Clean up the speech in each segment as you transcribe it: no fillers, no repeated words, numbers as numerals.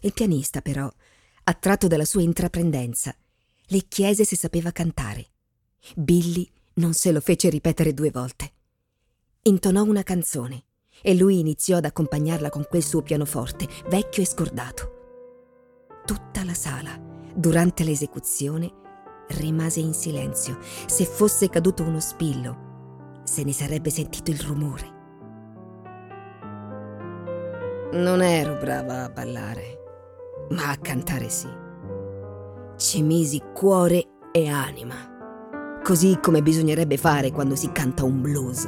Il pianista, però, attratto dalla sua intraprendenza, le chiese se sapeva cantare. Billy non se lo fece ripetere 2 volte. Intonò una canzone e lui iniziò ad accompagnarla con quel suo pianoforte, vecchio e scordato. Tutta la sala, durante l'esecuzione, rimase in silenzio. Se fosse caduto uno spillo, se ne sarebbe sentito il rumore. Non ero brava a ballare, ma a cantare sì. Ci misi cuore e anima, così come bisognerebbe fare quando si canta un blues.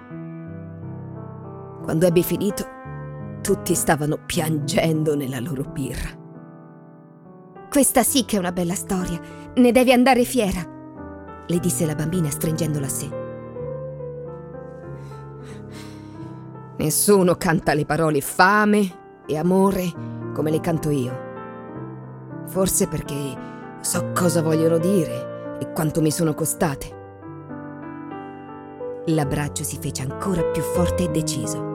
Quando ebbi finito, tutti stavano piangendo nella loro birra. «Questa sì che è una bella storia, ne devi andare fiera», le disse la bambina stringendola a sé. Nessuno canta le parole fame e amore come le canto io. Forse perché so cosa vogliono dire e quanto mi sono costate. L'abbraccio si fece ancora più forte e deciso.